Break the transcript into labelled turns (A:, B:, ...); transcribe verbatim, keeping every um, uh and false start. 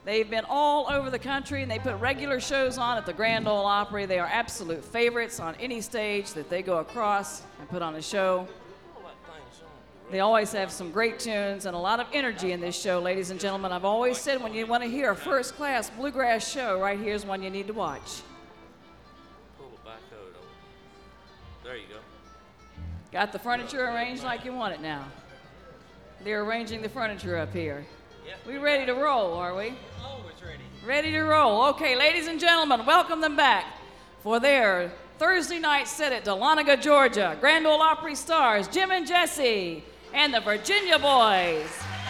A: They've been all over the country, and they put regular shows on at the Grand Ole Opry. They are absolute favorites on any stage that they go across and put on a show. They always have some great tunes and a lot of energy in this show, ladies and gentlemen. I've always said when you want to hear a first-class bluegrass show, right here's one you need to watch.
B: Pull it back over. There you go.
A: Got the furniture arranged like you want it now. They're arranging the furniture up here. We ready to roll, are we?
C: Always ready.
A: Ready to roll. Okay, ladies and gentlemen, welcome them back for their Thursday night set at Dahlonega, Georgia. Grand Ole Opry stars Jim and Jesse and the Virginia Boys.